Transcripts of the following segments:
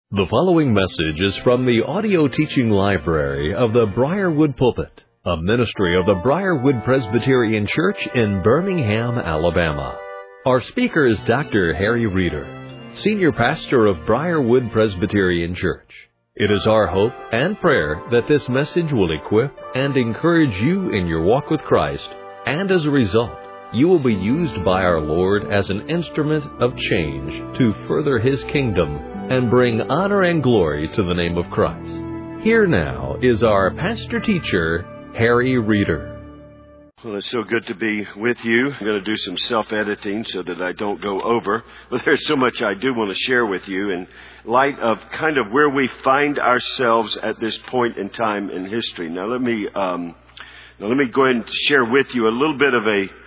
The following message is from the audio teaching library of the Briarwood Pulpit, a ministry of the Briarwood Presbyterian Church in Birmingham, Alabama. Our speaker is Dr. Harry Reeder, Senior Pastor of Briarwood Presbyterian Church. It is our hope and prayer that this message will equip and encourage you in your walk with Christ, and as a result, you will be used by our Lord as an instrument of change to further His kingdom and bring honor and glory to the name of Christ. Here now is our pastor-teacher, Harry Reeder. Well, it's so good to be with you. I'm going to do some self-editing so that I don't go over. But there's so much I do want to share with you in light of kind of where we find ourselves at this point in time in history. Now, let me go ahead and share with you a little bit of a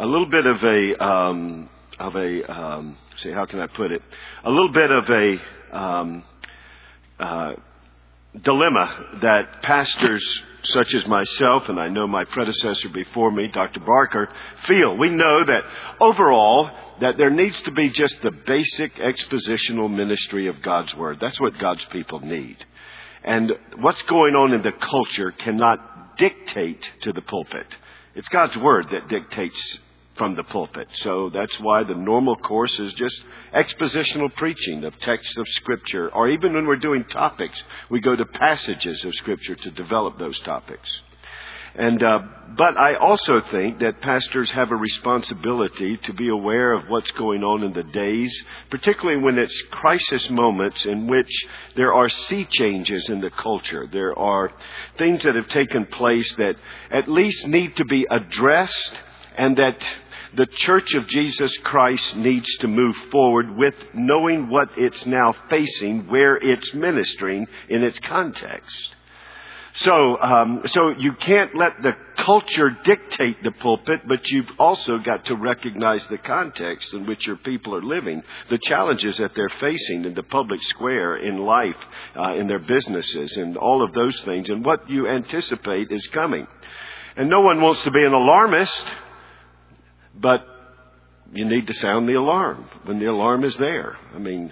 dilemma that pastors such as myself, and I know my predecessor before me, Dr. Barker, feel. We know that overall that there needs to be just the basic expositional ministry of God's Word. That's what God's people need. And what's going on in the culture cannot dictate to the pulpit. It's God's Word that dictates from the pulpit. So that's why the normal course is just expositional preaching of texts of Scripture. Or even when we're doing topics, we go to passages of Scripture to develop those topics. But I also think that pastors have a responsibility to be aware of what's going on in the days, particularly when it's crisis moments in which there are sea changes in the culture. There are things that have taken place that at least need to be addressed, and that the Church of Jesus Christ needs to move forward with knowing what it's now facing, where it's ministering in its context. So you can't let the culture dictate the pulpit, but you've also got to recognize the context in which your people are living, the challenges that they're facing in the public square, in life, in their businesses, and all of those things, and what you anticipate is coming. And no one wants to be an alarmist, but you need to sound the alarm when the alarm is there. I mean,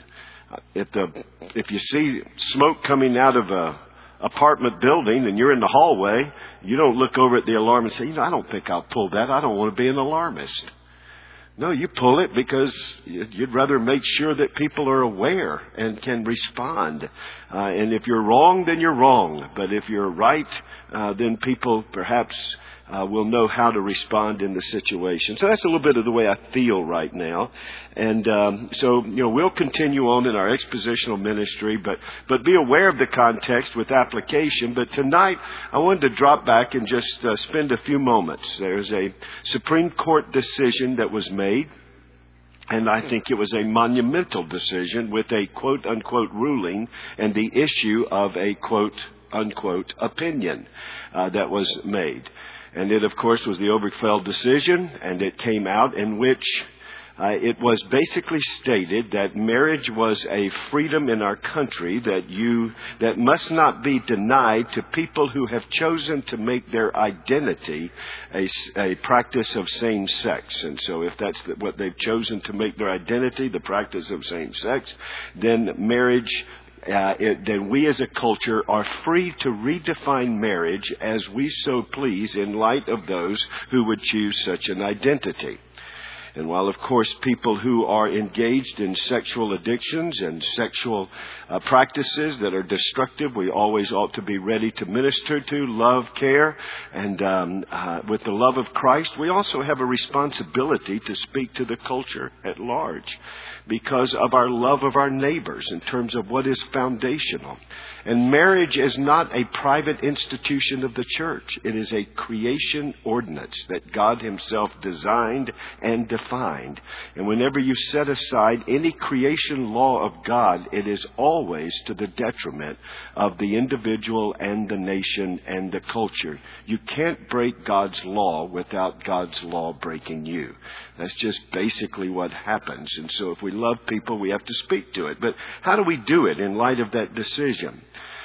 if you see smoke coming out of a apartment building and you're in the hallway, you don't look over at the alarm and say, I don't think I'll pull that. I don't want to be an alarmist. No, you pull it because you'd rather make sure that people are aware and can respond. And if you're wrong, then you're wrong. But if you're right, then people perhaps will know how to respond in the situation. So that's a little bit of the way I feel right now. And we'll continue on in our expositional ministry, but be aware of the context with application. But tonight, I wanted to drop back and just spend a few moments. There's a Supreme Court decision that was made, and I think it was a monumental decision with a quote-unquote ruling and the issue of a quote-unquote opinion that was made. And it, of course, was the Obergefell decision, and it came out in which it was basically stated that marriage was a freedom in our country that must not be denied to people who have chosen to make their identity a practice of same sex. And so if that's what they've chosen to make their identity, the practice of same sex, then marriage then we as a culture are free to redefine marriage as we so please in light of those who would choose such an identity. And while, of course, people who are engaged in sexual addictions and sexual practices that are destructive, we always ought to be ready to minister to, love, care, and with the love of Christ, we also have a responsibility to speak to the culture at large because of our love of our neighbors in terms of what is foundational. And marriage is not a private institution of the church. It is a creation ordinance that God Himself designed and defined. And whenever you set aside any creation law of God, it is always to the detriment of the individual and the nation and the culture. You can't break God's law without God's law breaking you. That's just basically what happens. And so if we love people, we have to speak to it. But how do we do it in light of that decision?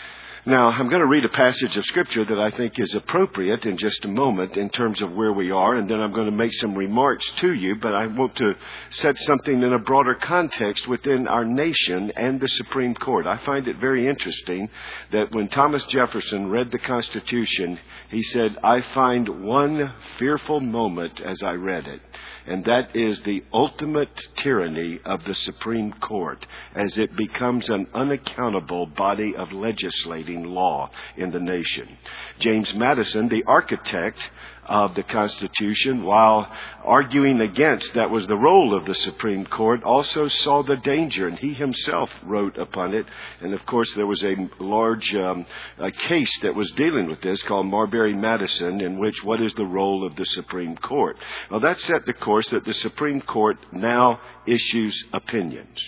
Now, I'm going to read a passage of Scripture that I think is appropriate in just a moment in terms of where we are, and then I'm going to make some remarks to you, but I want to set something in a broader context within our nation and the Supreme Court. I find it very interesting that when Thomas Jefferson read the Constitution, he said, "I find one fearful moment as I read it, and that is the ultimate tyranny of the Supreme Court as it becomes an unaccountable body of legislating law in the nation." James Madison, the architect of the Constitution, while arguing against that was the role of the Supreme Court, also saw the danger, and he himself wrote upon it. And of course, there was a large case that was dealing with this called Marbury-Madison, in which what is the role of the Supreme Court? Well, that set the course that the Supreme Court now issues opinions.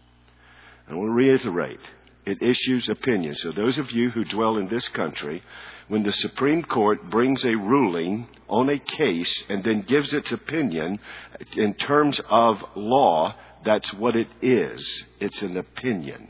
I want to reiterate. It issues opinions. So those of you who dwell in this country, when the Supreme Court brings a ruling on a case and then gives its opinion in terms of law, that's what it is. It's an opinion.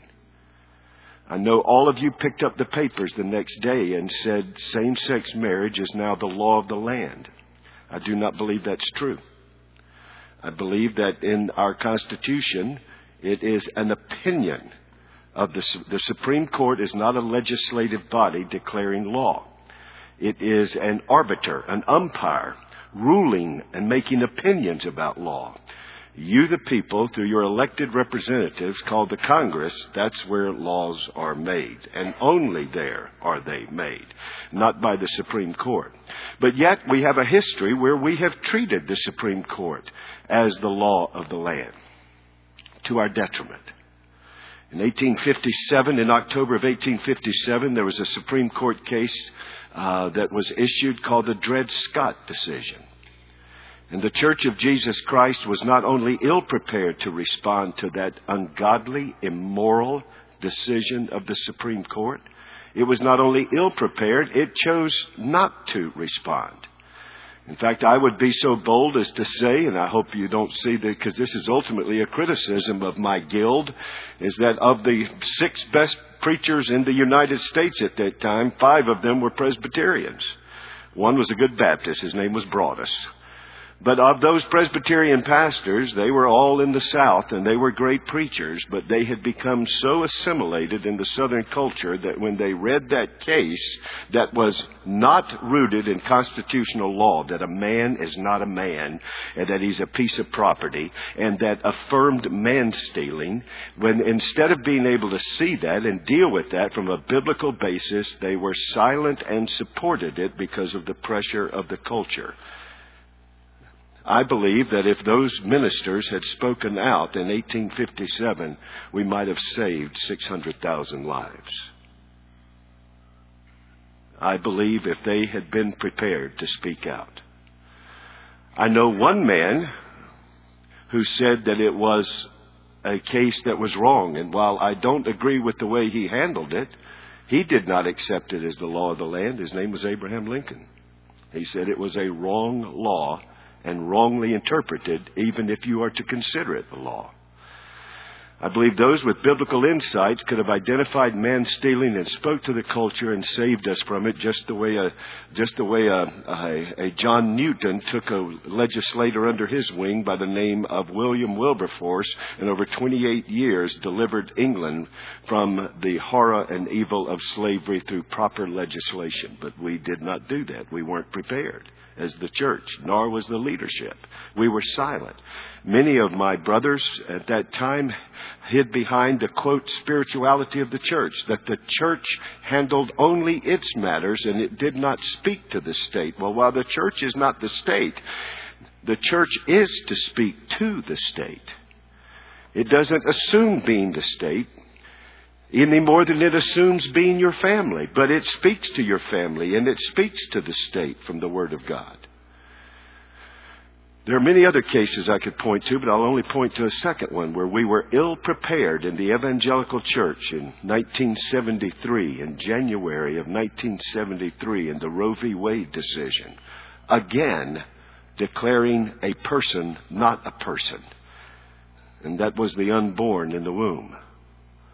I know all of you picked up the papers the next day and said same-sex marriage is now the law of the land. I do not believe that's true. I believe that in our Constitution, it is an opinion of the Supreme Court is not a legislative body declaring law. It is an arbiter, an umpire, ruling and making opinions about law. You, the people, through your elected representatives called the Congress, that's where laws are made. And only there are they made, not by the Supreme Court. But yet we have a history where we have treated the Supreme Court as the law of the land, to our detriment. In 1857, in October of 1857, there was a Supreme Court case that was issued called the Dred Scott decision. And the Church of Jesus Christ was not only ill-prepared to respond to that ungodly, immoral decision of the Supreme Court, it was not only ill-prepared, it chose not to respond. In fact, I would be so bold as to say, and I hope you don't see that because this is ultimately a criticism of my guild, is that of the 6 best preachers in the United States at that time, 5 of them were Presbyterians. One was a good Baptist. His name was Broadus. But of those Presbyterian pastors, they were all in the South, and they were great preachers, but they had become so assimilated in the Southern culture that when they read that case that was not rooted in constitutional law, that a man is not a man, and that he's a piece of property, and that affirmed man-stealing, when instead of being able to see that and deal with that from a biblical basis, they were silent and supported it because of the pressure of the culture. I believe that if those ministers had spoken out in 1857, we might have saved 600,000 lives. I believe if they had been prepared to speak out. I know one man who said that it was a case that was wrong, and while I don't agree with the way he handled it, he did not accept it as the law of the land. His name was Abraham Lincoln. He said it was a wrong law and wrongly interpreted, even if you are to consider it the law. I believe those with biblical insights could have identified man-stealing and spoke to the culture and saved us from it, just the way a John Newton took a legislator under his wing by the name of William Wilberforce, and over 28 years delivered England from the horror and evil of slavery through proper legislation. But we did not do that. We weren't prepared as the church, nor was the leadership. We were silent. Many of my brothers at that time hid behind the, quote, spirituality of the church, that the church handled only its matters and it did not speak to the state. Well, while the church is not the state, the church is to speak to the state. It doesn't assume being the state any more than it assumes being your family. But it speaks to your family and it speaks to the state from the Word of God. There are many other cases I could point to, but I'll only point to a second one where we were ill-prepared in the evangelical church in 1973, in January of 1973, in the Roe v. Wade decision. Again, declaring a person not a person. And that was the unborn in the womb.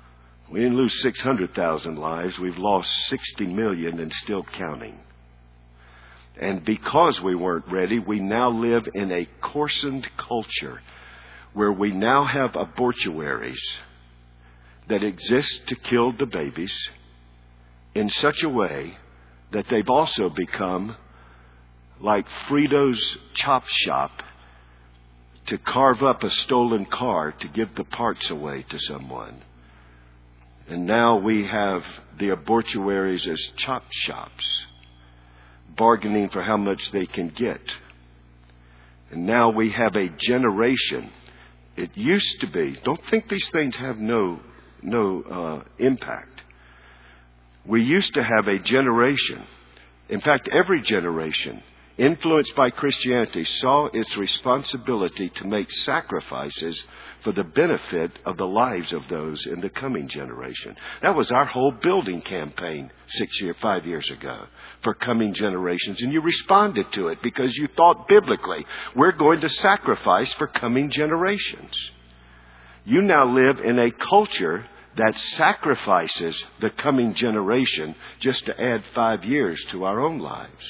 We didn't lose 600,000 lives. We've lost 60 million and still counting. And because we weren't ready, we now live in a coarsened culture where we now have abortuaries that exist to kill the babies in such a way that they've also become like Frito's Chop Shop to carve up a stolen car to give the parts away to someone. And now we have the abortuaries as chop shops, bargaining for how much they can get. And now we have a generation. It used to be, don't think these things have no impact. We used to have a generation, in fact, every generation, influenced by Christianity, saw its responsibility to make sacrifices for the benefit of the lives of those in the coming generation. That was our whole building campaign 5 years ago, for coming generations. And you responded to it because you thought biblically, we're going to sacrifice for coming generations. You now live in a culture that sacrifices the coming generation just to add 5 years to our own lives.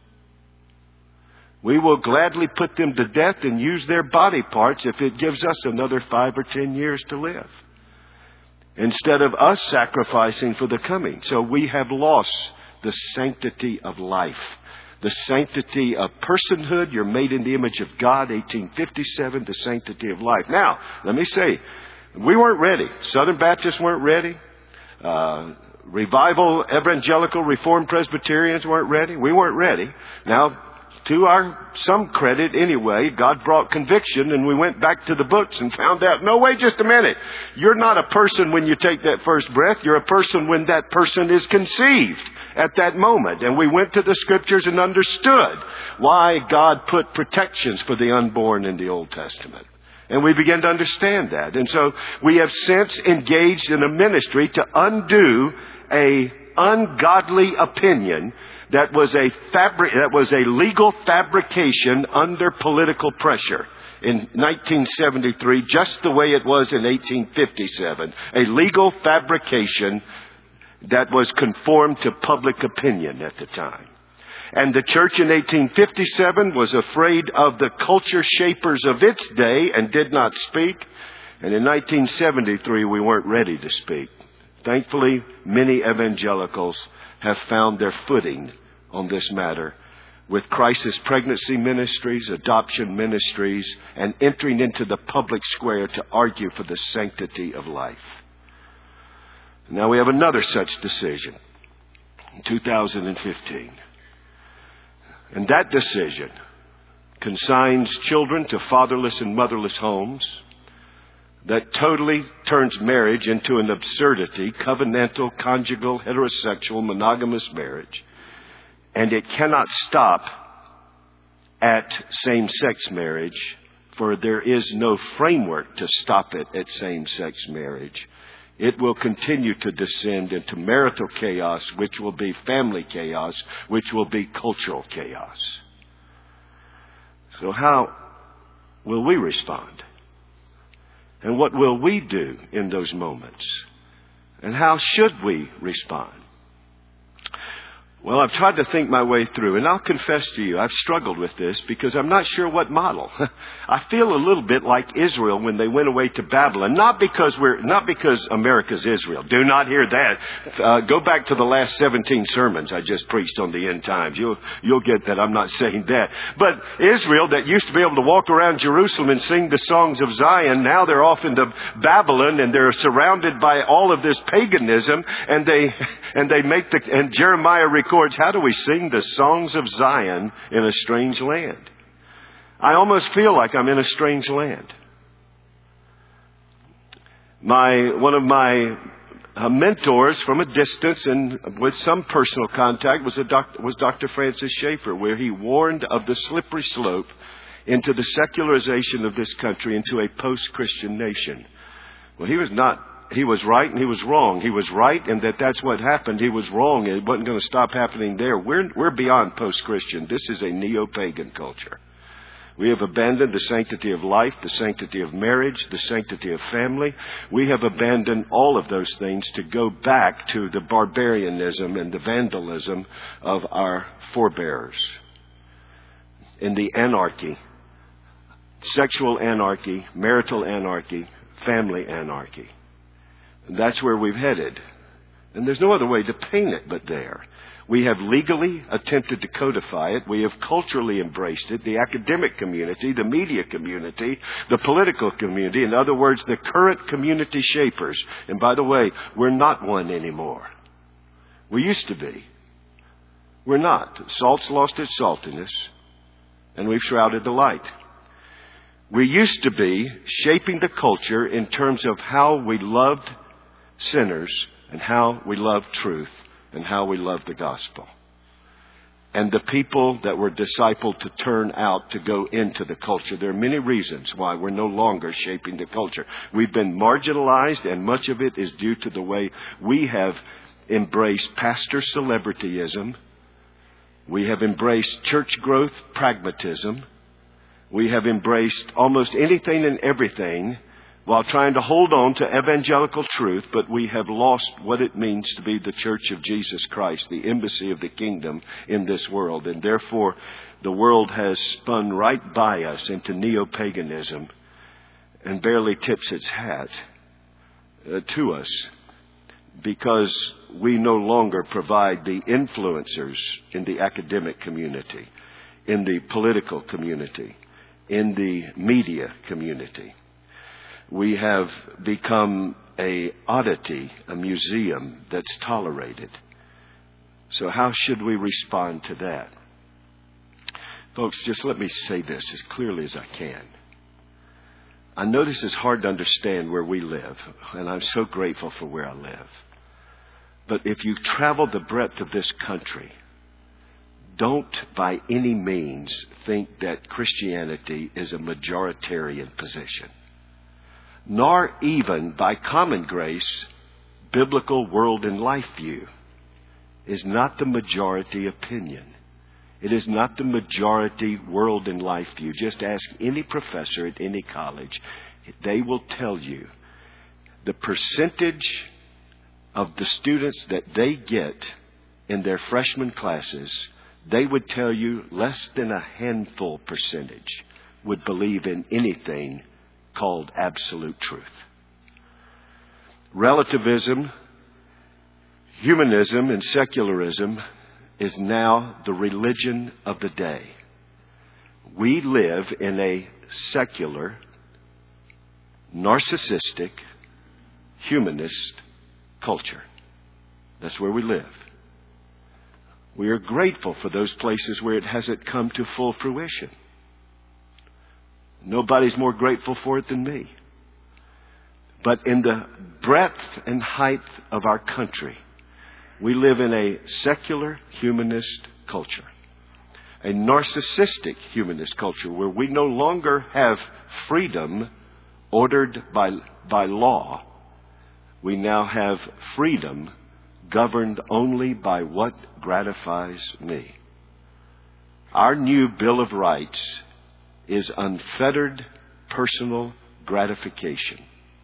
We will gladly put them to death and use their body parts if it gives us another 5 or 10 years to live, instead of us sacrificing for the coming. So we have lost the sanctity of life, the sanctity of personhood. You're made in the image of God, 1857, the sanctity of life. Now, let me say, we weren't ready. Southern Baptists weren't ready. Revival, Evangelical, Reformed Presbyterians weren't ready. We weren't ready. Now, to our some credit anyway, God brought conviction, and we went back to the books and found out, no, wait just a minute. You're not a person when you take that first breath. You're a person when that person is conceived at that moment. And we went to the Scriptures and understood why God put protections for the unborn in the Old Testament. And we began to understand that. And so we have since engaged in a ministry to undo a ungodly opinion that was a legal fabrication under political pressure in 1973, just the way it was in 1857. A legal fabrication that was conformed to public opinion at the time. And the church in 1857 was afraid of the culture shapers of its day and did not speak. And in 1973, we weren't ready to speak. Thankfully, many evangelicals have found their footing on this matter with crisis pregnancy ministries, adoption ministries, and entering into the public square to argue for the sanctity of life. Now we have another such decision in 2015. And that decision consigns children to fatherless and motherless homes, that totally turns marriage into an absurdity, covenantal, conjugal, heterosexual, monogamous marriage. And it cannot stop at same-sex marriage, for there is no framework to stop it at same-sex marriage. It will continue to descend into marital chaos, which will be family chaos, which will be cultural chaos. So how will we respond? And what will we do in those moments? And how should we respond? Well, I've tried to think my way through, and I'll confess to you, I've struggled with this because I'm not sure what model. I feel a little bit like Israel when they went away to Babylon. Not because America's Israel. Do not hear that. Go back to the last 17 sermons I just preached on the end times. You'll get that. I'm not saying that. But Israel, that used to be able to walk around Jerusalem and sing the songs of Zion, now they're off into Babylon and they're surrounded by all of this paganism, and Jeremiah records, how do we sing the songs of Zion in a strange land? I almost feel like I'm in a strange land. One of my mentors from a distance and with some personal contact was Dr. Francis Schaeffer, where he warned of the slippery slope into the secularization of this country into a post-Christian nation. Well, he was right and he was wrong. He was right in that's what happened. He was wrong. It wasn't going to stop happening there. We're beyond post-Christian. This is a neo-pagan culture. We have abandoned the sanctity of life, the sanctity of marriage, the sanctity of family. We have abandoned all of those things to go back to the barbarianism and the vandalism of our forebears. In the anarchy, sexual anarchy, marital anarchy, family anarchy. And that's where we've headed. And there's no other way to paint it but there. We have legally attempted to codify it. We have culturally embraced it. The academic community, the media community, the political community, in other words, the current community shapers. And by the way, we're not one anymore. We used to be. We're not. Salt's lost its saltiness, and we've shrouded the light. We used to be shaping the culture in terms of how we loved sinners and how we loved truth and how we loved the gospel. And the people that were discipled to turn out to go into the culture. There are many reasons why we're no longer shaping the culture. We've been marginalized, and much of it is due to the way we have embraced pastor celebrityism. We have embraced church growth pragmatism. We have embraced almost anything and everything while trying to hold on to evangelical truth, but we have lost what it means to be the church of Jesus Christ, the embassy of the kingdom in this world. And therefore, the world has spun right by us into neo-paganism and barely tips its hat to us, because we no longer provide the influencers in the academic community, in the political community, in the media community. We have become an oddity, a museum that's tolerated. So how should we respond to that? Folks, just let me say this as clearly as I can. I know this is hard to understand where we live, and I'm so grateful for where I live. But if you travel the breadth of this country, don't by any means think that Christianity is a majoritarian position. Nor even by common grace, biblical world and life view is not the majority opinion. It is not the majority world and life view. Just ask any professor at any college. They will tell you the percentage of the students that they get in their freshman classes, they would tell you less than a handful percentage would believe in anything called absolute truth. Relativism, humanism, and secularism is now the religion of the day. We live in a secular, narcissistic, humanist culture. That's where we live. We are grateful for those places where it hasn't come to full fruition. Nobody's more grateful for it than me. But in the breadth and height of our country, we live in a secular humanist culture. A narcissistic humanist culture where we no longer have freedom ordered by law. We now have freedom governed only by what gratifies me. Our new Bill of Rights is unfettered personal gratification,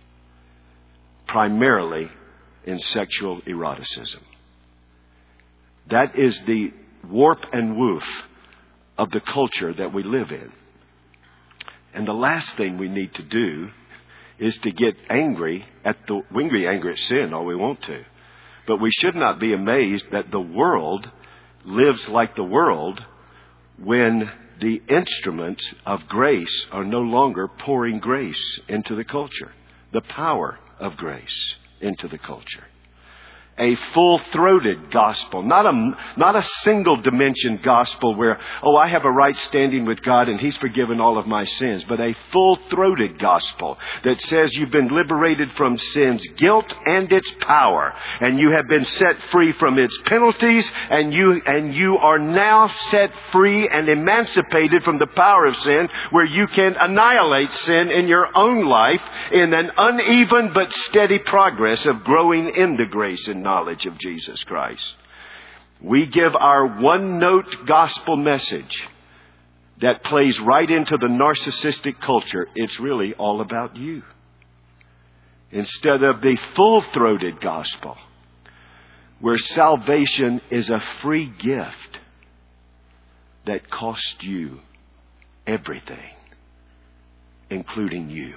primarily in sexual eroticism. That is the warp and woof of the culture that we live in. And the last thing we need to do is to get angry we can be angry at sin all we want to, but we should not be amazed that the world lives like the world when the instruments of grace are no longer pouring grace into the culture. The power of grace into the culture. A full-throated gospel, not a single-dimension gospel where, I have a right standing with God and He's forgiven all of my sins, but a full-throated gospel that says you've been liberated from sin's guilt and its power, and you have been set free from its penalties, and you are now set free and emancipated from the power of sin, where you can annihilate sin in your own life in an uneven but steady progress of growing in the grace and knowledge of Jesus Christ. We give our one-note gospel message that plays right into the narcissistic culture. It's really all about you. Instead of the full-throated gospel, where salvation is a free gift that costs you everything, including you.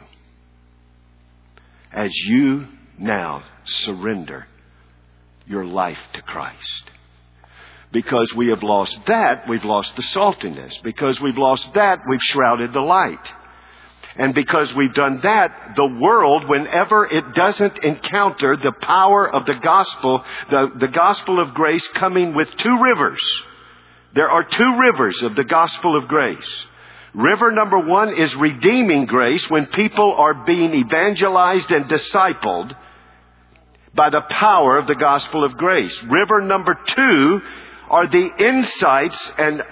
As you now surrender your life to Christ. Because we have lost that, we've lost the saltiness. Because we've lost that, we've shrouded the light. And because we've done that, the world, whenever it doesn't encounter the power of the gospel of grace coming with two rivers. There are two rivers of the gospel of grace. River number one is redeeming grace, when people are being evangelized and discipled by the power of the gospel of grace. River number two are the insights and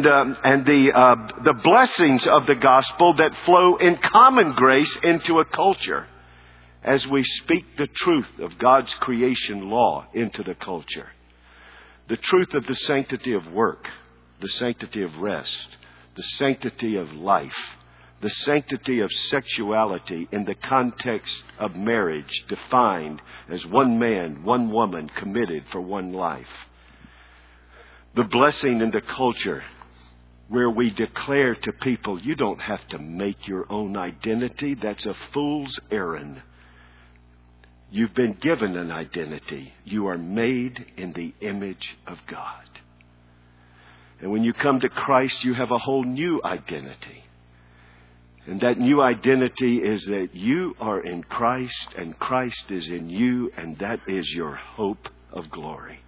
the blessings of the gospel that flow in common grace into a culture as we speak the truth of God's creation law into the culture. The truth of the sanctity of work, the sanctity of rest, the sanctity of life, the sanctity of sexuality in the context of marriage, defined as one man, one woman committed for one life. The blessing in the culture where we declare to people, you don't have to make your own identity. That's a fool's errand. You've been given an identity. You are made in the image of God. And when you come to Christ, you have a whole new identity. And that new identity is that you are in Christ and Christ is in you, and that is your hope of glory.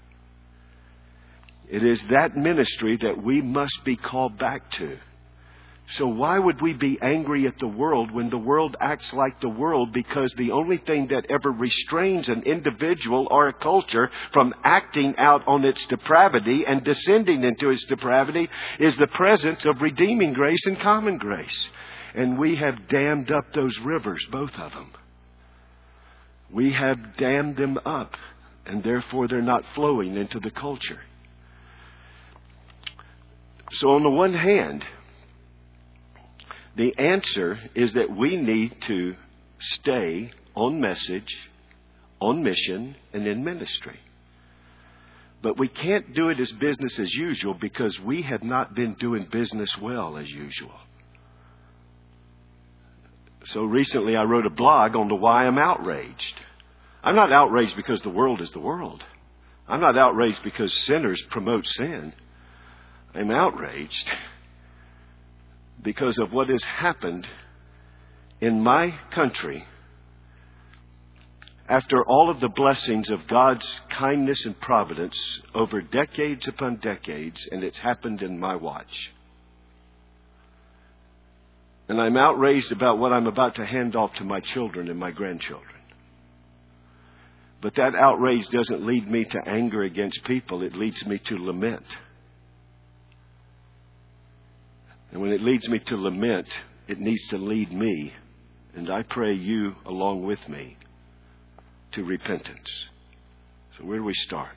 It is that ministry that we must be called back to. So why would we be angry at the world when the world acts like the world? Because the only thing that ever restrains an individual or a culture from acting out on its depravity and descending into its depravity is the presence of redeeming grace and common grace. And we have dammed up those rivers, both of them. We have dammed them up, and therefore they're not flowing into the culture. So on the one hand, the answer is that we need to stay on message, on mission, and in ministry. But we can't do it as business as usual because we have not been doing business well as usual. So recently I wrote a blog on why I'm outraged. I'm not outraged because the world is the world. I'm not outraged because sinners promote sin. I'm outraged because of what has happened in my country after all of the blessings of God's kindness and providence over decades upon decades, and it's happened in my watch. And I'm outraged about what I'm about to hand off to my children and my grandchildren. But that outrage doesn't lead me to anger against people. It leads me to lament. And when it leads me to lament, it needs to lead me, and I pray you along with me, to repentance. So where do we start?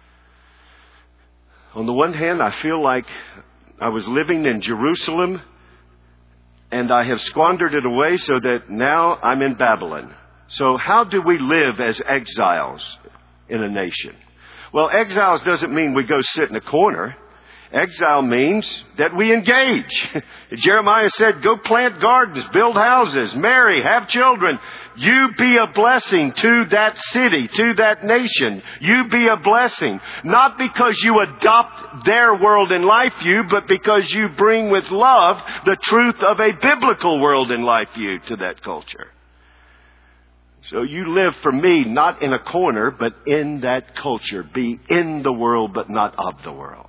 On the one hand, I feel like I was living in Jerusalem and I have squandered it away so that now I'm in Babylon. So how do we live as exiles in a nation? Well, exiles doesn't mean we go sit in a corner. Exile means that we engage. Jeremiah said, go plant gardens, build houses, marry, have children. You be a blessing to that city, to that nation. You be a blessing. Not because you adopt their world and life view, but because you bring with love the truth of a biblical world and life view to that culture. So you live for me, not in a corner, but in that culture. Be in the world, but not of the world.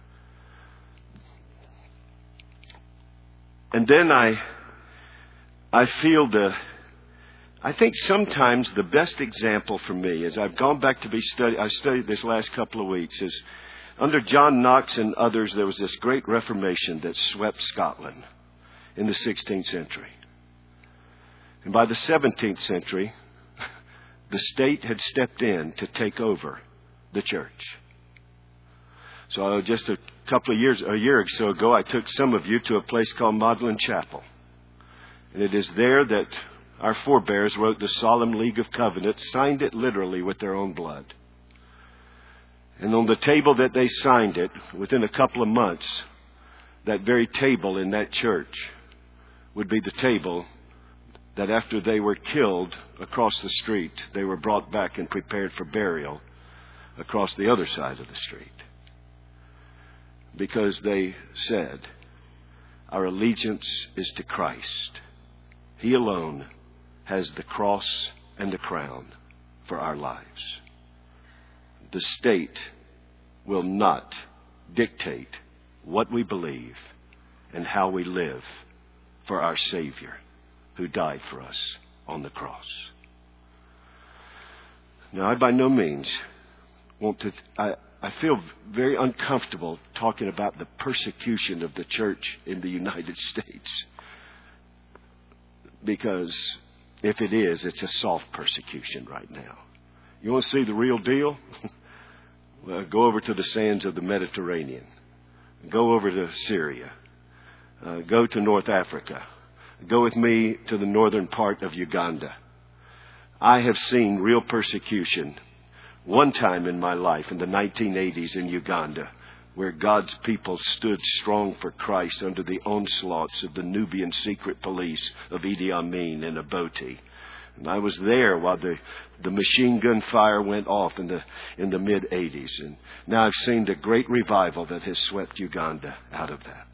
And then I feel I think sometimes the best example for me, as I've gone back to I studied this last couple of weeks, is under John Knox and others, there was this great Reformation that swept Scotland in the 16th century. And by the 17th century, the state had stepped in to take over the church. So just a a year or so ago, I took some of you to a place called Magdalen Chapel. And it is there that our forebears wrote the Solemn League of Covenants, signed it literally with their own blood. And on the table that they signed it, within a couple of months, that very table in that church would be the table that after they were killed across the street, they were brought back and prepared for burial across the other side of the street. Because they said, our allegiance is to Christ. He alone has the cross and the crown for our lives. The state will not dictate what we believe and how we live for our Savior who died for us on the cross. Now, I by no means want to... I feel very uncomfortable talking about the persecution of the church in the United States. Because if it is, it's a soft persecution right now. You want to see the real deal? Well, go over to the sands of the Mediterranean. Go over to Syria. Go to North Africa. Go with me to the northern part of Uganda. I have seen real persecution one time in my life in the 1980s in Uganda, where God's people stood strong for Christ under the onslaughts of the Nubian secret police of Idi Amin and Obote. And I was there while the machine gun fire went off in the mid-80s. And now I've seen the great revival that has swept Uganda out of that.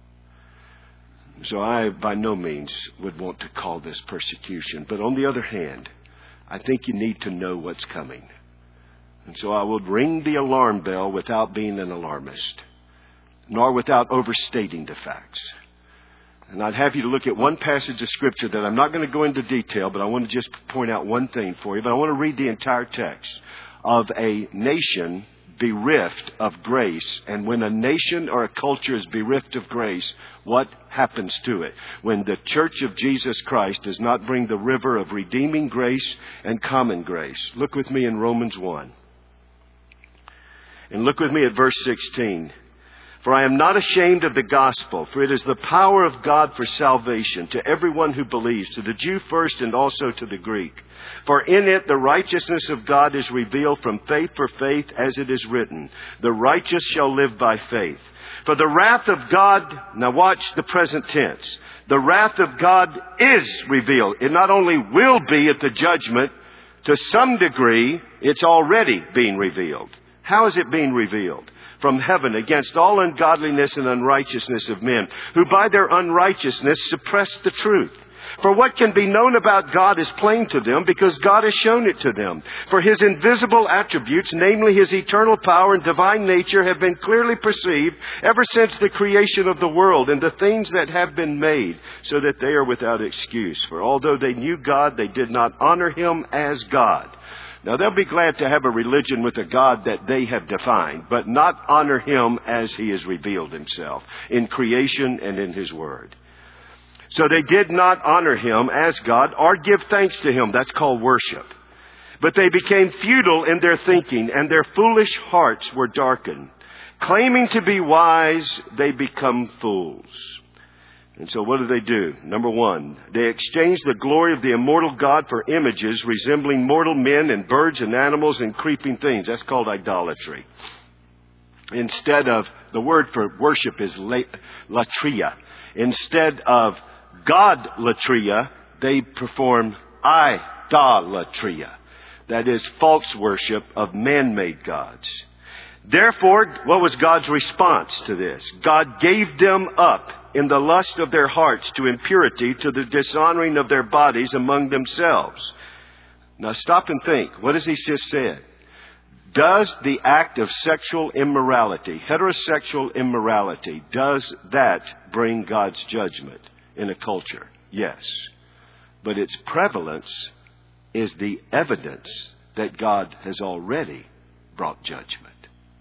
So I by no means would want to call this persecution. But on the other hand, I think you need to know what's coming. And so I would ring the alarm bell without being an alarmist, nor without overstating the facts. And I'd have you to look at one passage of Scripture that I'm not going to go into detail, but I want to just point out one thing for you. But I want to read the entire text of a nation bereft of grace. And when a nation or a culture is bereft of grace, what happens to it? When the Church of Jesus Christ does not bring the river of redeeming grace and common grace. Look with me in Romans 1. And look with me at verse 16. For I am not ashamed of the gospel, for it is the power of God for salvation to everyone who believes, to the Jew first and also to the Greek. For in it the righteousness of God is revealed from faith for faith, as it is written, the righteous shall live by faith. For the wrath of God, now watch the present tense, the wrath of God is revealed. It not only will be at the judgment, to some degree, it's already being revealed. How is it being revealed? From heaven against all ungodliness and unrighteousness of men, who by their unrighteousness suppress the truth. For what can be known about God is plain to them, because God has shown it to them. For His invisible attributes, namely His eternal power and divine nature, have been clearly perceived ever since the creation of the world and the things that have been made, so that they are without excuse. For although they knew God, they did not honor Him as God. Now, they'll be glad to have a religion with a God that they have defined, but not honor Him as He has revealed Himself in creation and in His Word. So they did not honor Him as God or give thanks to Him. That's called worship. But they became futile in their thinking, and their foolish hearts were darkened. Claiming to be wise, they become fools. And so what do? Number one, they exchange the glory of the immortal God for images resembling mortal men and birds and animals and creeping things. That's called idolatry. Instead of, the word for worship is latria. Instead of God-latria, they perform idolatria. That is false worship of man-made gods. Therefore, what was God's response to this? God gave them up in the lust of their hearts to impurity, to the dishonoring of their bodies among themselves. Now stop and think. What has He just said? Does the act of sexual immorality, heterosexual immorality, does that bring God's judgment in a culture? Yes. But its prevalence is the evidence that God has already brought judgment.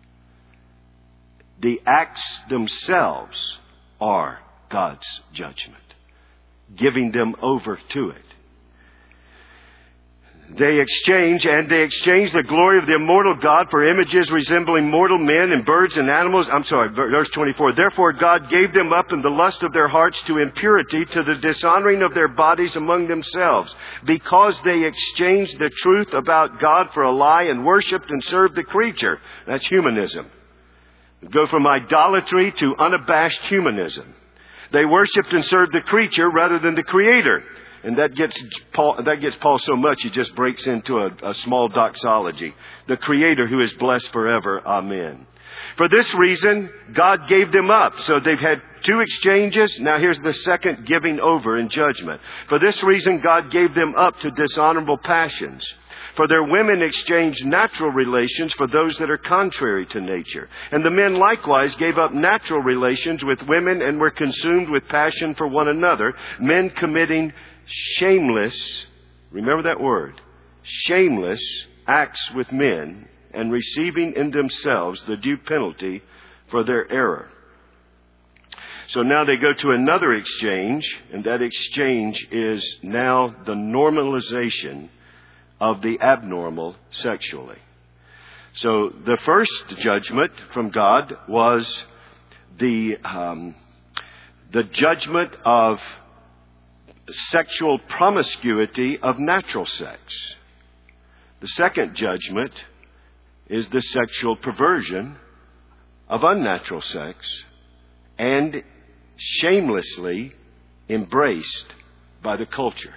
The acts themselves are God's judgment, giving them over to it. They exchanged the glory of the immortal God for images resembling mortal men and birds and animals. Verse 24. Therefore God gave them up in the lust of their hearts to impurity, to the dishonoring of their bodies among themselves, because they exchanged the truth about God for a lie and worshipped and served the creature. That's humanism. Go from idolatry to unabashed humanism. They worshipped and served the creature rather than the Creator. And that gets Paul so much he just breaks into a small doxology. The Creator who is blessed forever. Amen. For this reason, God gave them up. So they've had two exchanges. Now here's the second giving over in judgment. For this reason, God gave them up to dishonorable passions. For their women exchanged natural relations for those that are contrary to nature. And the men likewise gave up natural relations with women and were consumed with passion for one another, men committing shameless, remember that word, shameless acts with men, and receiving in themselves the due penalty for their error. So now they go to another exchange, and that exchange is now the normalization of the abnormal sexually. So the first judgment from God was the judgment of sexual promiscuity of natural sex. The second judgment is the sexual perversion of unnatural sex and shamelessly embraced by the culture.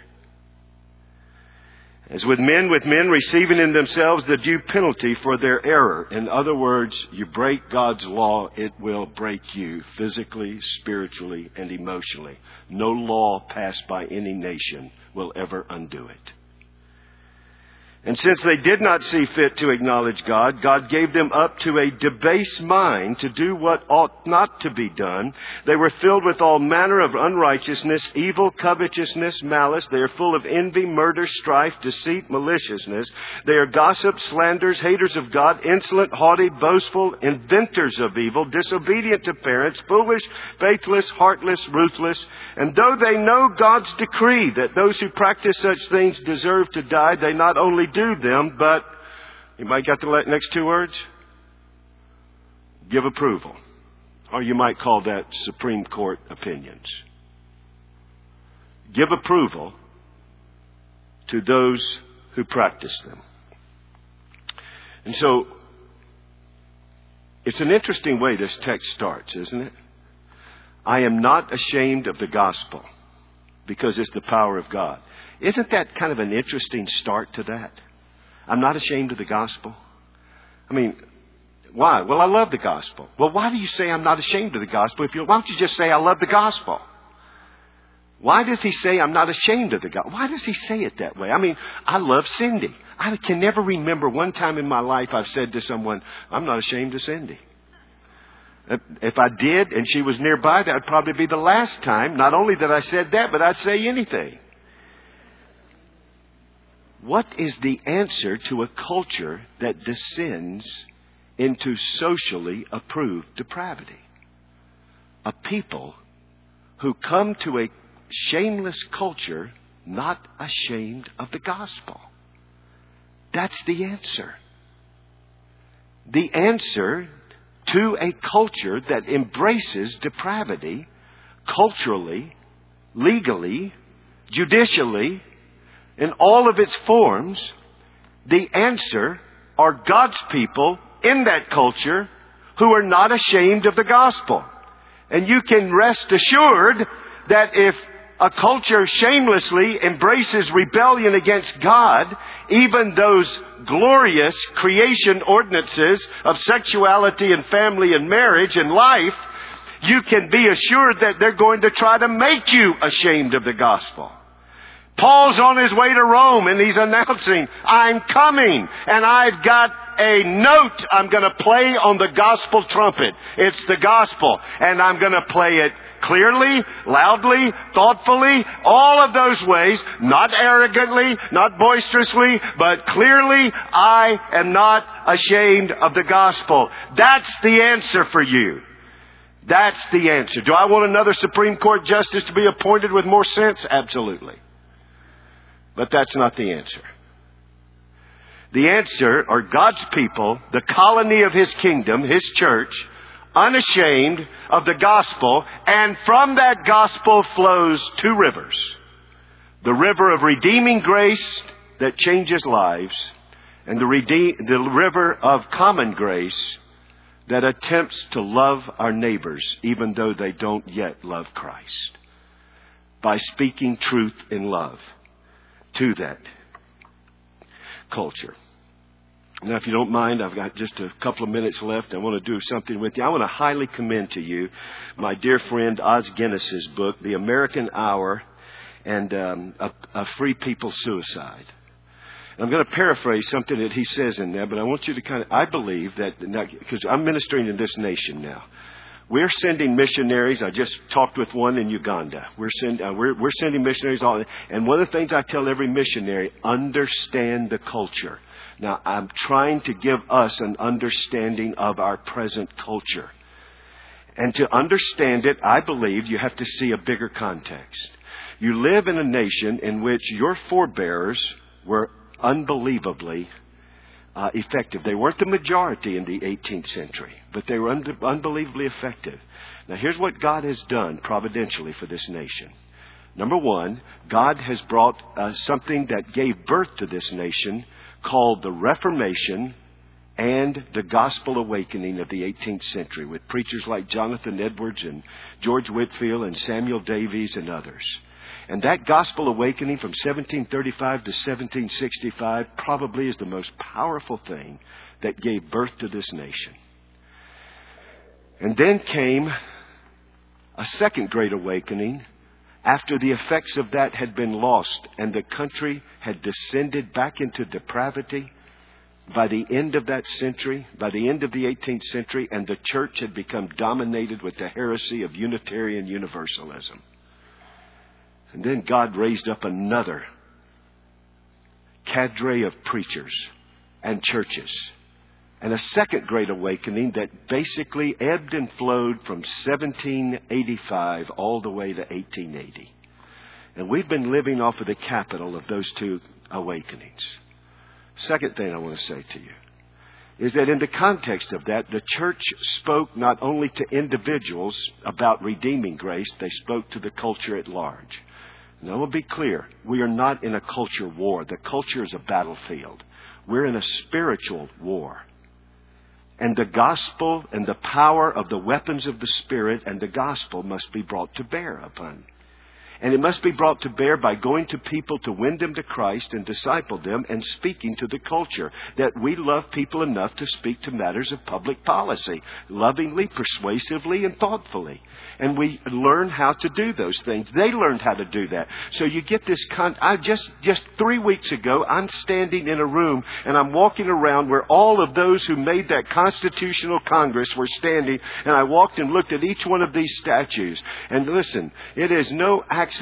As with men receiving in themselves the due penalty for their error. In other words, you break God's law, it will break you physically, spiritually, and emotionally. No law passed by any nation will ever undo it. And since they did not see fit to acknowledge God, God gave them up to a debased mind to do what ought not to be done. They were filled with all manner of unrighteousness, evil, covetousness, malice. They are full of envy, murder, strife, deceit, maliciousness. They are gossips, slanderers, haters of God, insolent, haughty, boastful, inventors of evil, disobedient to parents, foolish, faithless, heartless, ruthless. And though they know God's decree that those who practice such things deserve to die, they not only do them, but you might got the next two words? Give approval. Or you might call that Supreme Court opinions. Give approval to those who practice them. And so, it's an interesting way this text starts, isn't it? I am not ashamed of the gospel because it's the power of God. Isn't that kind of an interesting start to that? I'm not ashamed of the gospel. I mean, why? Well, I love the gospel. Well, why do you say I'm not ashamed of the gospel? Why don't you just say I love the gospel? Why does he say I'm not ashamed of the gospel? Why does he say it that way? I mean, I love Cindy. I can never remember one time in my life I've said to someone, I'm not ashamed of Cindy. If I did and she was nearby, that would probably be the last time. Not only that I said that, but I'd say anything. What is the answer to a culture that descends into socially approved depravity? A people who come to a shameless culture not ashamed of the gospel. That's the answer. The answer to a culture that embraces depravity culturally, legally, judicially, in all of its forms, the answer are God's people in that culture who are not ashamed of the gospel. And you can rest assured that if a culture shamelessly embraces rebellion against God, even those glorious creation ordinances of sexuality and family and marriage and life, you can be assured that they're going to try to make you ashamed of the gospel. Paul's on his way to Rome and he's announcing, I'm coming and I've got a note I'm going to play on the gospel trumpet. It's the gospel and I'm going to play it clearly, loudly, thoughtfully, all of those ways, not arrogantly, not boisterously, but clearly, I am not ashamed of the gospel. That's the answer for you. That's the answer. Do I want another Supreme Court justice to be appointed with more sense? Absolutely. But that's not the answer. The answer are God's people, the colony of His kingdom, His church, unashamed of the gospel, and from that gospel flows two rivers. The river of redeeming grace that changes lives, and the river of common grace that attempts to love our neighbors even though they don't yet love Christ, by speaking truth in love to that culture. Now, if you don't mind, I've got just a couple of minutes left. I want to do something with you. I want to highly commend to you my dear friend Os Guinness's book, The American Hour and a Free People's Suicide. And I'm going to paraphrase something that he says in there, but I want you to I believe that, because I'm ministering in this nation now. We're sending missionaries. I just talked with one in Uganda. We're sending missionaries all, and one of the things I tell every missionary, understand the culture. Now, I'm trying to give us an understanding of our present culture. And to understand it, I believe you have to see a bigger context. You live in a nation in which your forebears were unbelievably effective. They weren't the majority in the 18th century, but they were unbelievably effective. Now, here's what God has done providentially for this nation. Number one, God has brought something that gave birth to this nation called the Reformation and the Gospel Awakening of the 18th century, with preachers like Jonathan Edwards and George Whitefield and Samuel Davies and others. And that Gospel Awakening from 1735 to 1765 probably is the most powerful thing that gave birth to this nation. And then came a second Great Awakening after the effects of that had been lost and the country had descended back into depravity by the end of that century, by the end of the 18th century, and the church had become dominated with the heresy of Unitarian Universalism. And then God raised up another cadre of preachers and churches. And a second Great Awakening that basically ebbed and flowed from 1785 all the way to 1880. And we've been living off of the capital of those two awakenings. Second thing I want to say to you is that in the context of that, the church spoke not only to individuals about redeeming grace, they spoke to the culture at large. Now, I will be clear. We are not in a culture war. The culture is a battlefield. We're in a spiritual war. And the gospel and the power of the weapons of the Spirit and the gospel must be brought to bear upon. And it must be brought to bear by going to people to win them to Christ and disciple them, and speaking to the culture that we love people enough to speak to matters of public policy, lovingly, persuasively, and thoughtfully. And we learn how to do those things. They learned how to do that. So you get this just 3 weeks ago, I'm standing in a room and I'm walking around where all of those who made that Constitutional Congress were standing, and I walked and looked at each one of these statues. And listen, it is no accident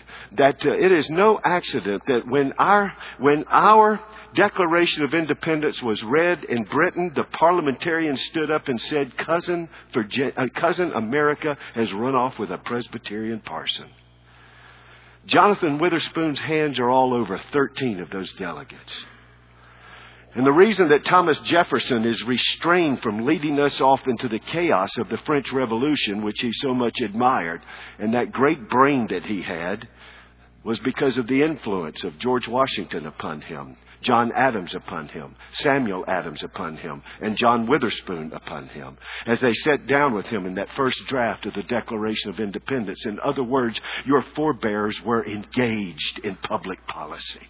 that when our Declaration of Independence was read in Britain, the parliamentarians stood up and said, Cousin America has run off with a Presbyterian parson. Jonathan Witherspoon's hands are all over 13 of those delegates. And the reason that Thomas Jefferson is restrained from leading us off into the chaos of the French Revolution, which he so much admired, and that great brain that he had, was because of the influence of George Washington upon him, John Adams upon him, Samuel Adams upon him, and John Witherspoon upon him, as they sat down with him in that first draft of the Declaration of Independence. In other words, your forebears were engaged in public policy.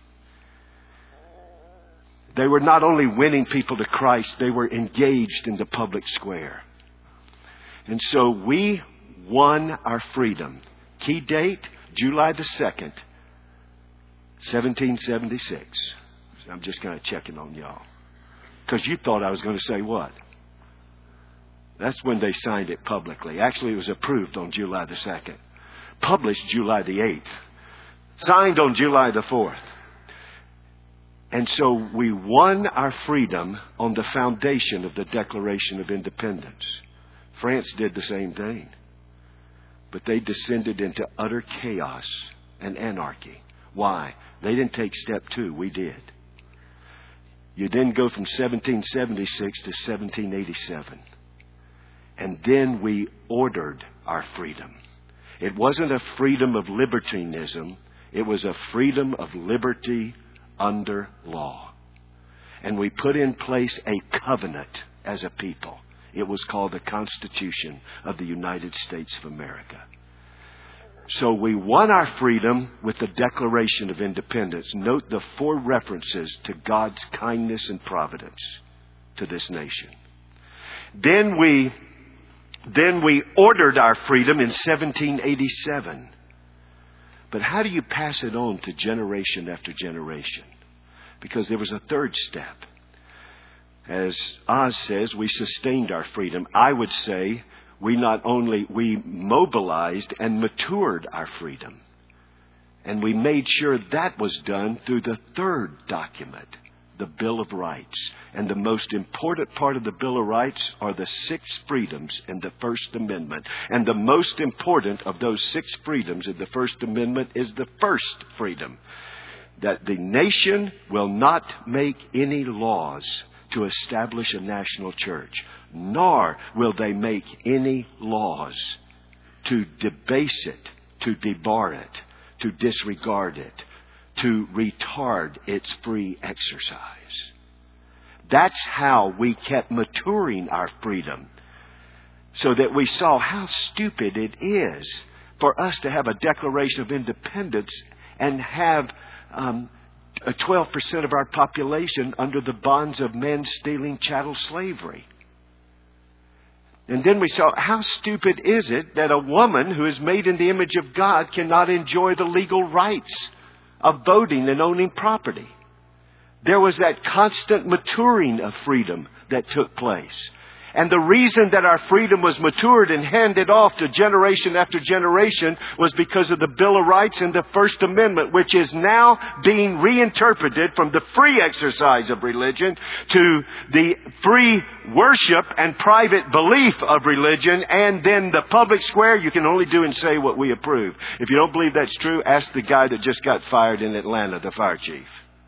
They were not only winning people to Christ, they were engaged in the public square. And so we won our freedom. Key date, July the 2nd, 1776. I'm just kind of checking on y'all. Because you thought I was going to say what? That's when they signed it publicly. Actually, it was approved on July the 2nd. Published July the 8th. Signed on July the 4th. And so we won our freedom on the foundation of the Declaration of Independence. France did the same thing. But they descended into utter chaos and anarchy. Why? They didn't take step 2. We did. You then go from 1776 to 1787. And then we ordered our freedom. It wasn't a freedom of libertinism. It was a freedom of liberty under law. And we put in place a covenant as a people. It was called the Constitution of the United States of America. So we won our freedom with the Declaration of Independence. Note the 4 references to God's kindness and providence to this nation. Then we ordered our freedom in 1787. But how do you pass it on to generation after generation? Because there was a third step. As Oz says, we sustained our freedom. I would say we mobilized and matured our freedom. And we made sure that was done through the third document, the Bill of Rights. And the most important part of the Bill of Rights are the 6 freedoms in the First Amendment. And the most important of those 6 freedoms in the First Amendment is the first freedom, that the nation will not make any laws to establish a national church, nor will they make any laws to debase it, to debar it, to disregard it, to retard its free exercise. That's how we kept maturing our freedom, so that we saw how stupid it is for us to have a Declaration of Independence and have 12% of our population under the bonds of men stealing chattel slavery. And then we saw how stupid is it that a woman who is made in the image of God cannot enjoy the legal rights of voting and owning property. There was that constant maturing of freedom that took place. And the reason that our freedom was matured and handed off to generation after generation was because of the Bill of Rights and the First Amendment, which is now being reinterpreted from the free exercise of religion to the free worship and private belief of religion, and then the public square. You can only do and say what we approve. If you don't believe that's true, ask the guy that just got fired in Atlanta, the fire chief.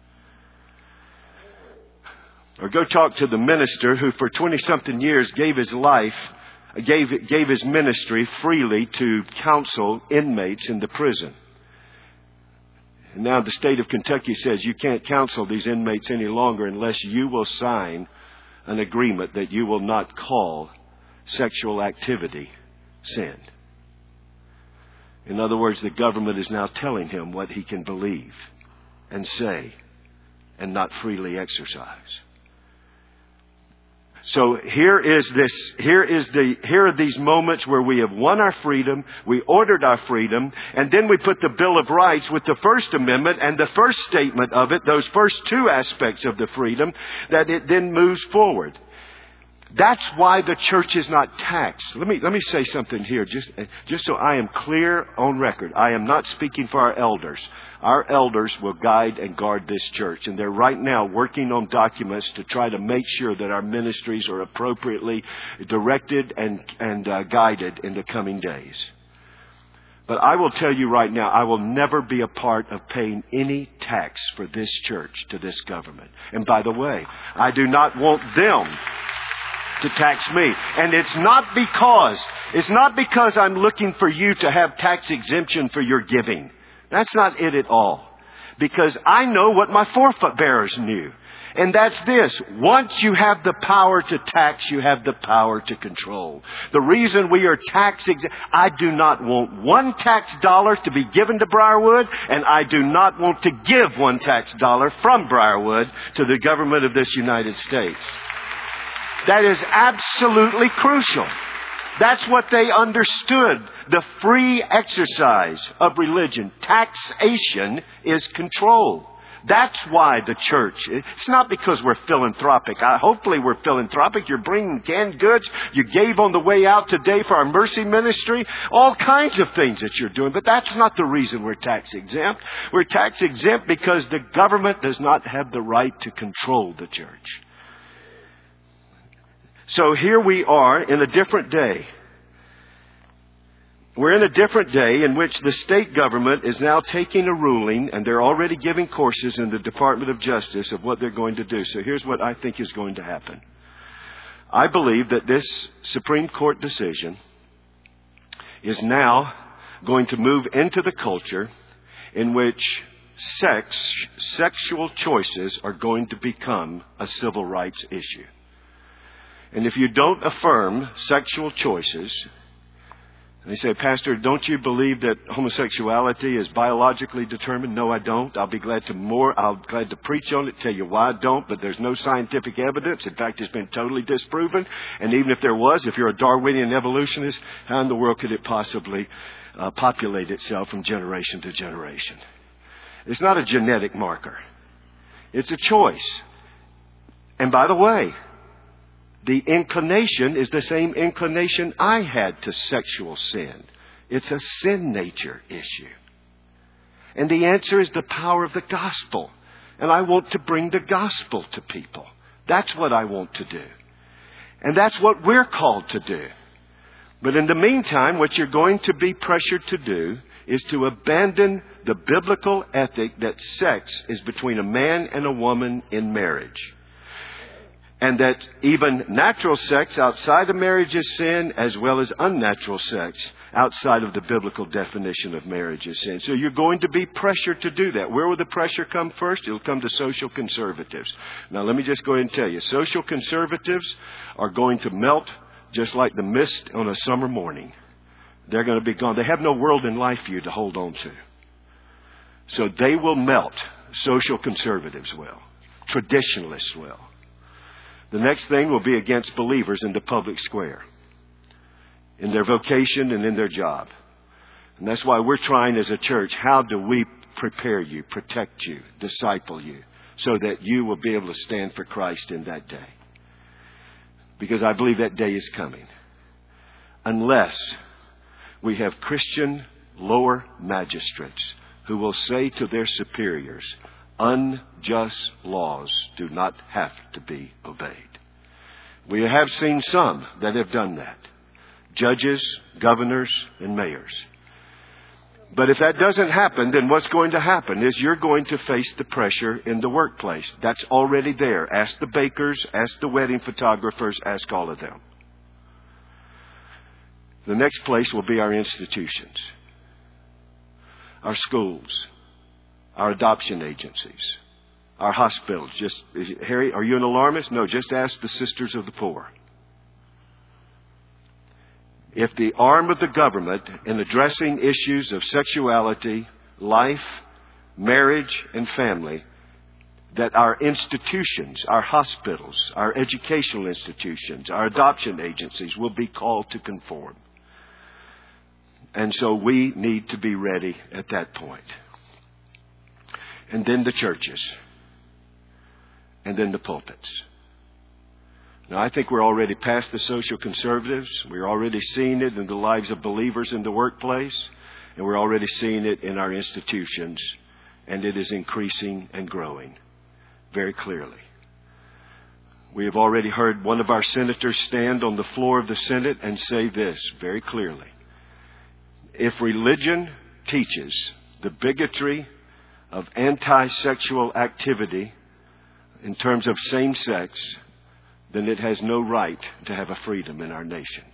Or go talk to the minister who for 20-something years gave his life, gave his ministry freely to counsel inmates in the prison. And now the state of Kentucky says you can't counsel these inmates any longer unless you will sign an agreement that you will not call sexual activity sin. In other words, the government is now telling him what he can believe and say and not freely exercise. So here are these moments where we have won our freedom, we ordered our freedom, and then we put the Bill of Rights with the First Amendment and the first statement of it, those first 2 aspects of the freedom, that it then moves forward. That's why the church is not taxed. Let me say something here, just so I am clear on record. I am not speaking for our elders. Our elders will guide and guard this church, and they're right now working on documents to try to make sure that our ministries are appropriately directed and guided in the coming days. But I will tell you right now, I will never be a part of paying any tax for this church to this government. And by the way, I do not want them to tax me. And it's not because I'm looking for you to have tax exemption for your giving. That's not it at all. Because I know what my forebears knew. And that's this. Once you have the power to tax, you have the power to control. The reason we are tax exempt, I do not want one tax dollar to be given to Briarwood, and I do not want to give one tax dollar from Briarwood to the government of this United States. That is absolutely crucial. That's what they understood. The free exercise of religion. Taxation is control. That's why the church, it's not because we're philanthropic. Hopefully we're philanthropic. You're bringing canned goods. You gave on the way out today for our mercy ministry. All kinds of things that you're doing. But that's not the reason we're tax exempt. We're tax exempt because the government does not have the right to control the church. So here we are in a different day. We're in a different day in which the state government is now taking a ruling, and they're already giving courses in the Department of Justice of what they're going to do. So here's what I think is going to happen. I believe that this Supreme Court decision is now going to move into the culture in which sexual choices are going to become a civil rights issue. And if you don't affirm sexual choices, and they say, Pastor, don't you believe that homosexuality is biologically determined? No, I don't. I'll be glad to preach on it, tell you why I don't, but there's no scientific evidence. In fact, it's been totally disproven. And even if there was, if you're a Darwinian evolutionist, how in the world could it possibly populate itself from generation to generation? It's not a genetic marker. It's a choice. And by the way, the inclination is the same inclination I had to sexual sin. It's a sin nature issue. And the answer is the power of the gospel. And I want to bring the gospel to people. That's what I want to do. And that's what we're called to do. But in the meantime, what you're going to be pressured to do is to abandon the biblical ethic that sex is between a man and a woman in marriage. And that even natural sex outside of marriage is sin, as well as unnatural sex outside of the biblical definition of marriage is sin. So you're going to be pressured to do that. Where will the pressure come first? It'll come to social conservatives. Now let me just go ahead and tell you, social conservatives are going to melt just like the mist on a summer morning. They're going to be gone. They have no world in life for you to hold on to. So they will melt. Social conservatives will. Traditionalists will. The next thing will be against believers in the public square, in their vocation and in their job. And that's why we're trying as a church, how do we prepare you, protect you, disciple you, so that you will be able to stand for Christ in that day. Because I believe that day is coming. Unless we have Christian lower magistrates who will say to their superiors, unjust laws do not have to be obeyed. We have seen some that have done that. Judges, governors, and mayors. But if that doesn't happen, then what's going to happen is you're going to face the pressure in the workplace. That's already there. Ask the bakers, ask the wedding photographers, ask all of them. The next place will be our institutions, our schools, our adoption agencies, our hospitals. Harry, are you an alarmist? No, just ask the Sisters of the Poor. If the arm of the government in addressing issues of sexuality, life, marriage, and family, that our institutions, our hospitals, our educational institutions, our adoption agencies will be called to conform. And so we need to be ready at that point. And then the churches. And then the pulpits. Now, I think we're already past the social conservatives. We're already seeing it in the lives of believers in the workplace. And we're already seeing it in our institutions. And it is increasing and growing very clearly. We have already heard one of our senators stand on the floor of the Senate and say this very clearly. If religion teaches the bigotry of anti-sexual activity in terms of same-sex, then it has no right to have a freedom in our nation.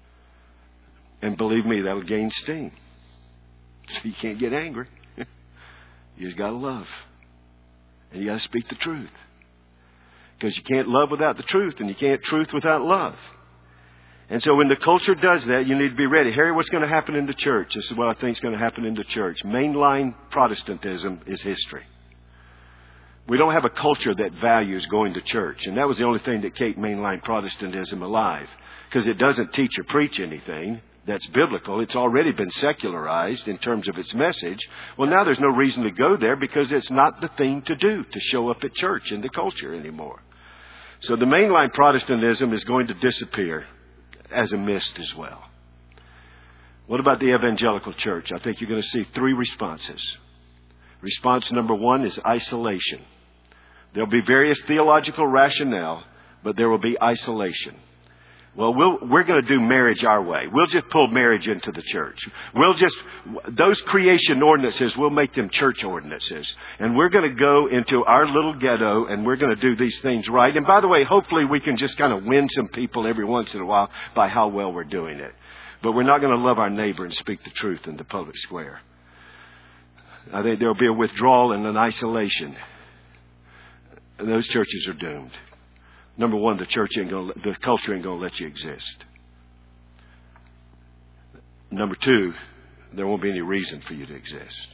And believe me, that'll gain steam. So you can't get angry. You just got to love. And you got to speak the truth. Because you can't love without the truth, and you can't truth without love. And so when the culture does that, you need to be ready. Harry, what's going to happen in the church? This is what I think is going to happen in the church. Mainline Protestantism is history. We don't have a culture that values going to church. And that was the only thing that kept mainline Protestantism alive. Because it doesn't teach or preach anything that's biblical. It's already been secularized in terms of its message. Well, now there's no reason to go there because it's not the thing to do to show up at church in the culture anymore. So the mainline Protestantism is going to disappear as a mist as well. What about the evangelical church? I think you're going to see three responses. Response number one is isolation. There'll be various theological rationale, but there will be isolation. Well, we're going to do marriage our way. We'll just pull marriage into the church. Those creation ordinances, we'll make them church ordinances. And we're going to go into our little ghetto and we're going to do these things right. And by the way, hopefully we can just kind of win some people every once in a while by how well we're doing it. But we're not going to love our neighbor and speak the truth in the public square. I think there'll be a withdrawal and an isolation. And those churches are doomed. Number one, the culture ain't going to let you exist. Number two, there won't be any reason for you to exist.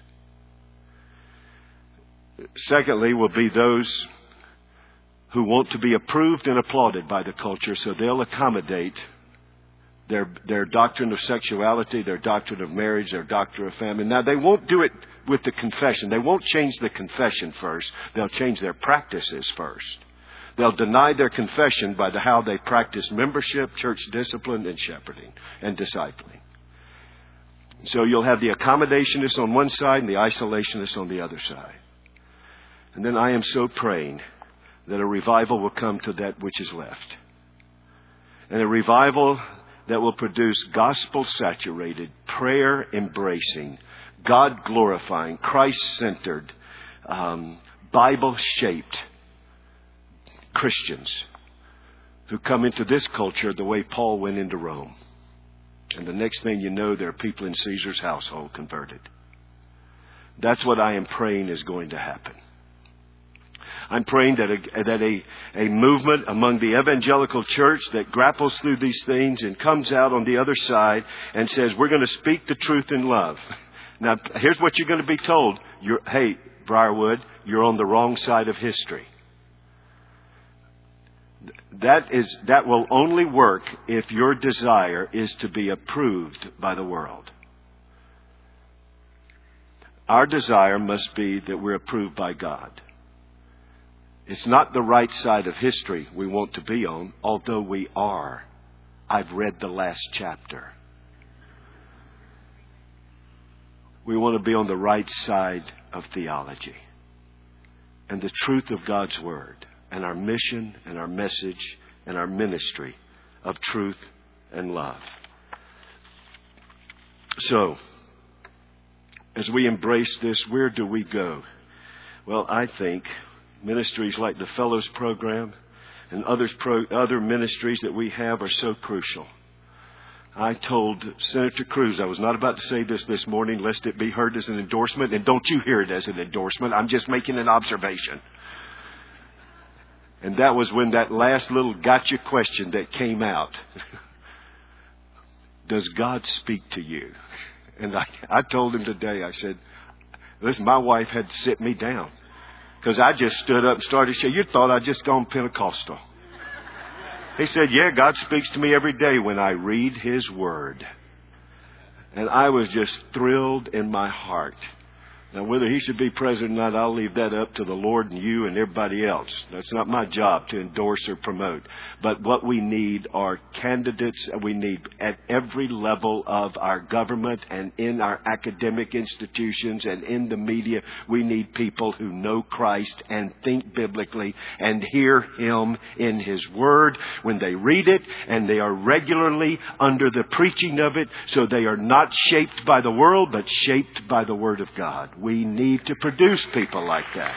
Secondly, will be those who want to be approved and applauded by the culture, so they'll accommodate their doctrine of sexuality, their doctrine of marriage, their doctrine of family. Now, they won't do it with the confession. They won't change the confession first. They'll change their practices first. They'll deny their confession by how they practice membership, church discipline, and shepherding and discipling. So you'll have the accommodationists on one side and the isolationists on the other side. And then I am so praying that a revival will come to that which is left. And a revival that will produce gospel-saturated, prayer-embracing, God-glorifying, Christ-centered, Bible-shaped Christians who come into this culture the way Paul went into Rome. And the next thing you know, there are people in Caesar's household converted. That's what I am praying is going to happen. I'm praying that a movement among the evangelical church that grapples through these things and comes out on the other side and says, we're going to speak the truth in love. Now, here's what you're going to be told. Hey, Briarwood, you're on the wrong side of history. That will only work if your desire is to be approved by the world. Our desire must be that we're approved by God. It's not the right side of history we want to be on, although we are. I've read the last chapter. We want to be on the right side of theology and the truth of God's Word and our mission and our message and our ministry of truth and love. So, as we embrace this, where do we go? Well, I think ministries like the Fellows Program and other ministries that we have are so crucial. I told Senator Cruz, I was not about to say this morning, lest it be heard as an endorsement. And don't you hear it as an endorsement. I'm just making an observation. And that was when that last little gotcha question that came out. Does God speak to you? And I told him today, I said, listen, my wife had to sit me down. Because I just stood up and started sharing. You thought I'd just gone Pentecostal. He said, yeah, God speaks to me every day when I read His Word. And I was just thrilled in my heart. Now, whether he should be president or not, I'll leave that up to the Lord and you and everybody else. That's not my job to endorse or promote. But what we need are candidates. We need at every level of our government and in our academic institutions and in the media. We need people who know Christ and think biblically and hear Him in His Word when they read it, and they are regularly under the preaching of it, so they are not shaped by the world but shaped by the Word of God. We need to produce people like that.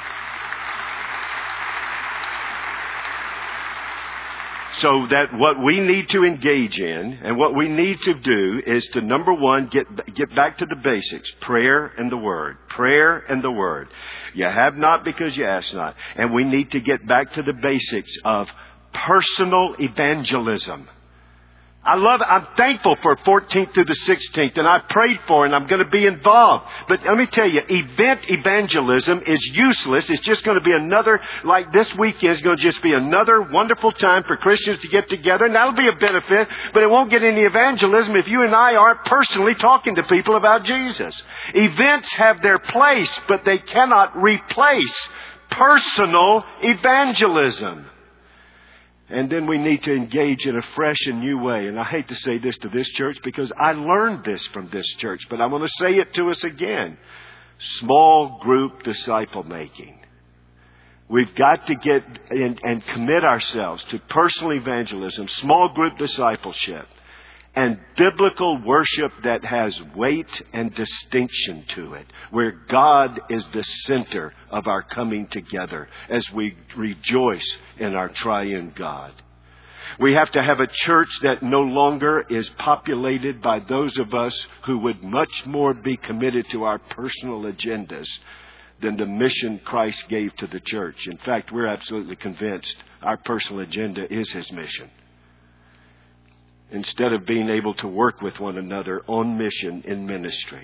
So that what we need to engage in and what we need to do is to, number one, get back to the basics. Prayer and the Word. Prayer and the Word. You have not because you ask not. And we need to get back to the basics of personal evangelism. I'm thankful for 14th through the 16th, and I prayed for it, and I'm going to be involved. But let me tell you, event evangelism is useless. It's just going to be another, like this weekend is going to just be another wonderful time for Christians to get together, and that'll be a benefit, but it won't get any evangelism if you and I aren't personally talking to people about Jesus. Events have their place, but they cannot replace personal evangelism. And then we need to engage in a fresh and new way. And I hate to say this to this church because I learned this from this church, but I'm going to say it to us again. Small group disciple making. We've got to get in and commit ourselves to personal evangelism, small group discipleship, and biblical worship that has weight and distinction to it, where God is the center of our coming together as we rejoice in our triune God. We have to have a church that no longer is populated by those of us who would much more be committed to our personal agendas than the mission Christ gave to the church. In fact, we're absolutely convinced our personal agenda is His mission. Instead of being able to work with one another on mission in ministry.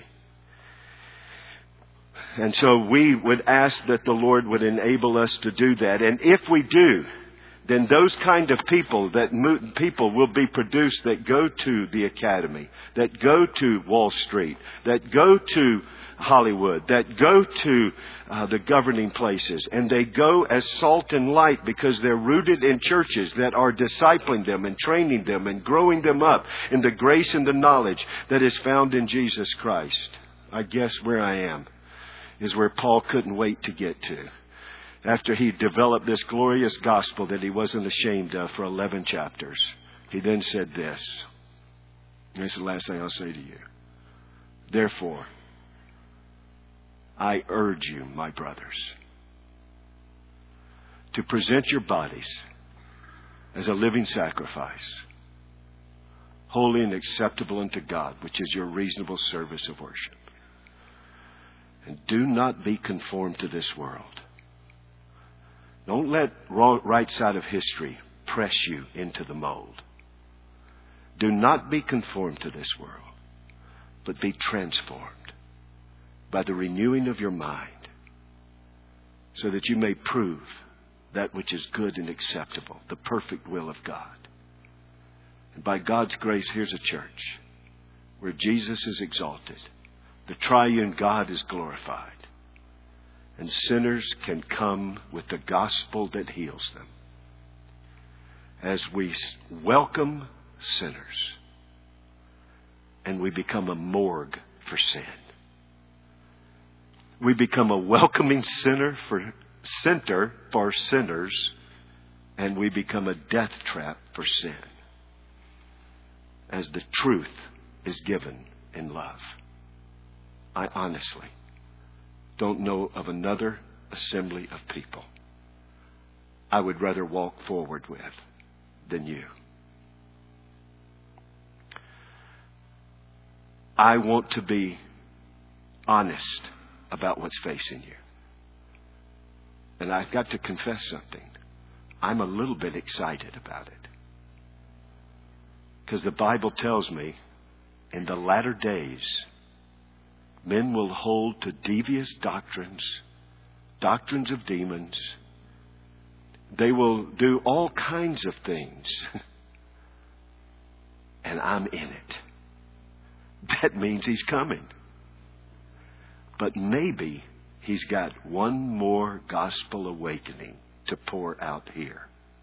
And so we would ask that the Lord would enable us to do that. And if we do, then those kind of people will be produced that go to the academy, that go to Wall Street, that go to Hollywood, that go to the governing places, and they go as salt and light because they're rooted in churches that are discipling them and training them and growing them up in the grace and the knowledge that is found in Jesus Christ. I guess where I am is where Paul couldn't wait to get to. After he developed this glorious gospel that he wasn't ashamed of for 11 chapters, he then said this. And this is the last thing I'll say to you. Therefore, I urge you, my brothers, to present your bodies as a living sacrifice, holy and acceptable unto God, which is your reasonable service of worship. And do not be conformed to this world. Don't let right side of history press you into the mold. Do not be conformed to this world, but be transformed by the renewing of your mind, so that you may prove that which is good and acceptable, the perfect will of God. And by God's grace, here's a church where Jesus is exalted, the triune God is glorified, and sinners can come with the gospel that heals them. As we welcome sinners, and we become a morgue for sin. We become a welcoming center for sinners, and we become a death trap for sin, as the truth is given in love. I honestly don't know of another assembly of people I would rather walk forward with than you. I want to be honest about what's facing you. And I've got to confess something. I'm a little bit excited about it. Because the Bible tells me in the latter days, men will hold to devious doctrines of demons. They will do all kinds of things. And I'm in it. That means He's coming. But maybe He's got one more gospel awakening to pour out here.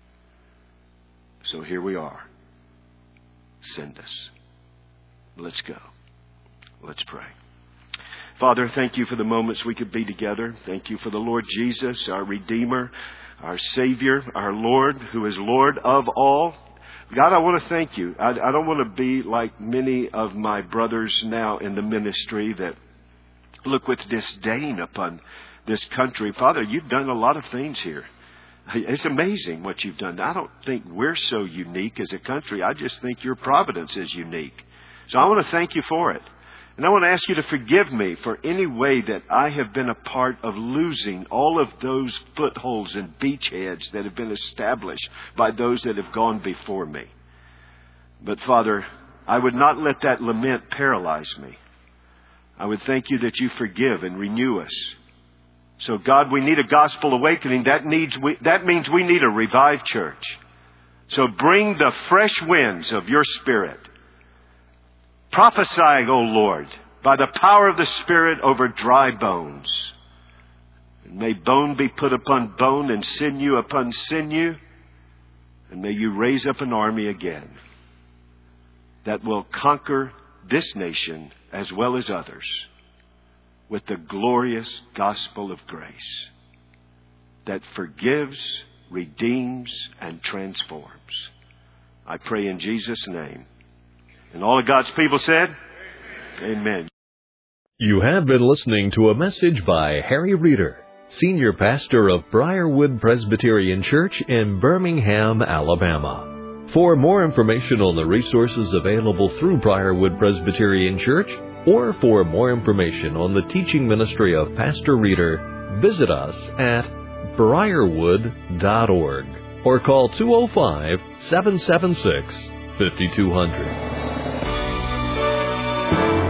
So here we are. Send us. Let's go. Let's pray. Father, thank you for the moments we could be together. Thank you for the Lord Jesus, our Redeemer, our Savior, our Lord, who is Lord of all. God, I want to thank you. I don't want to be like many of my brothers now in the ministry that look with disdain upon this country. Father, you've done a lot of things here. It's amazing what you've done. I don't think we're so unique as a country. I just think your providence is unique. So I want to thank you for it. And I want to ask you to forgive me for any way that I have been a part of losing all of those footholds and beachheads that have been established by those that have gone before me. But Father, I would not let that lament paralyze me. I would thank you that you forgive and renew us. So God, we need a gospel awakening. That means we need a revived church. So bring the fresh winds of your Spirit. Prophesying, O Lord, by the power of the Spirit over dry bones. And may bone be put upon bone and sinew upon sinew. And may you raise up an army again that will conquer this nation as well as others with the glorious gospel of grace. that forgives, redeems, and transforms. I pray in Jesus' name. And all of God's people said, Amen. You have been listening to a message by Harry Reeder, Senior Pastor of Briarwood Presbyterian Church in Birmingham, Alabama. For more information on the resources available through Briarwood Presbyterian Church, or for more information on the teaching ministry of Pastor Reeder, visit us at briarwood.org or call 205-776-5200.